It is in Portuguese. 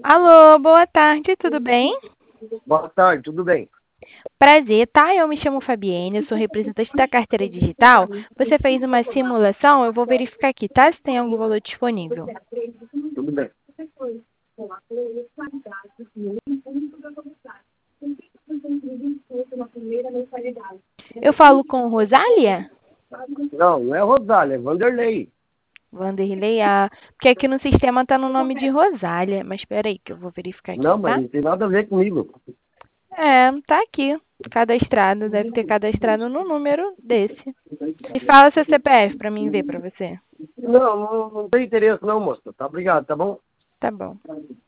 Alô, boa tarde, tudo bem? Boa tarde, tudo bem? Prazer, tá? Eu me chamo Fabienne, eu sou representante da carteira digital. Você fez uma simulação, eu vou verificar aqui, tá? Se tem algum valor disponível. Tudo bem. Eu falo com Rosália? Não é Rosália, é Vanderlei. Vanderlei, porque aqui no sistema tá no nome de Rosália, mas espera aí que eu vou verificar aqui, Não, mas tá? não tem nada a ver comigo. É, tá aqui, cadastrado, deve ter cadastrado no número desse. E fala seu CPF pra mim ver pra você. Não tem interesse não, moça. Tá obrigado, tá bom? Tá bom.